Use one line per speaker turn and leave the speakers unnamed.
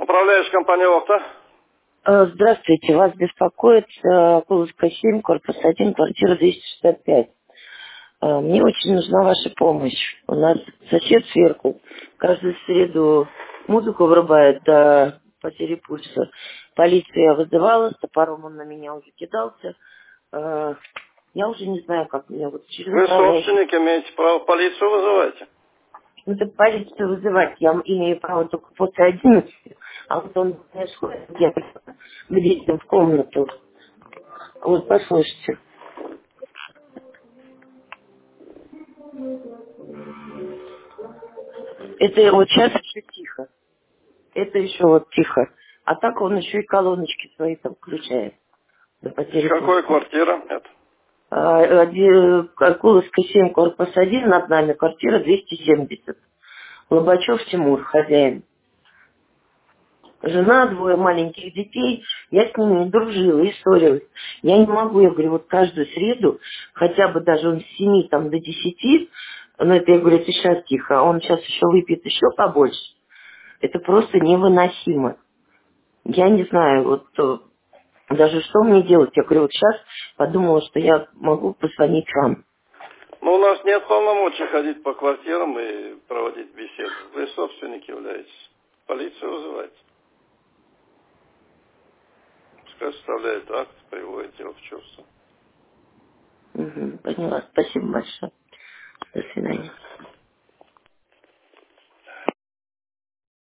Управляющая компания «Охта».
Здравствуйте, вас беспокоит Куловская 7, корпус 1, квартира 265. Мне очень нужна ваша помощь. У нас сосед сверху каждую среду музыку вырубает до потери пульса. Полицию я вызывала, с топором он на меня уже кидался. Я уже не знаю, как меня вот через
Вы
управляющий.
собственник, имеете право полицию вызывать.
Ну, так полицию вызывать я имею право только после 11, а вот он происходит, я к детям в комнату. Вот, послушайте. Это вот сейчас еще тихо. Это еще вот тихо. А так он еще и колоночки свои там включает до
С
потери
какой
пульса.
квартира? Это.
Куловская 7, корпус 1, над нами квартира 270. Лобачев Тимур, хозяин. Жена, двое маленьких детей, я с ними не дружила и ссорилась. Я не могу, я говорю, вот каждую среду, хотя бы даже он с 7 там, до 10, но это, я говорю, это сейчас тихо, а он сейчас еще выпьет еще побольше. Это просто невыносимо. Я не знаю, вот даже что мне делать. Я говорю, вот сейчас подумала, что я могу позвонить вам.
Но у нас нет полномочий ходить по квартирам и проводить беседу. Вы собственник являетесь. Полицию вызывайте. Пускай составляет акт, приводит его в чувство.
Поняла. Спасибо большое. До свидания.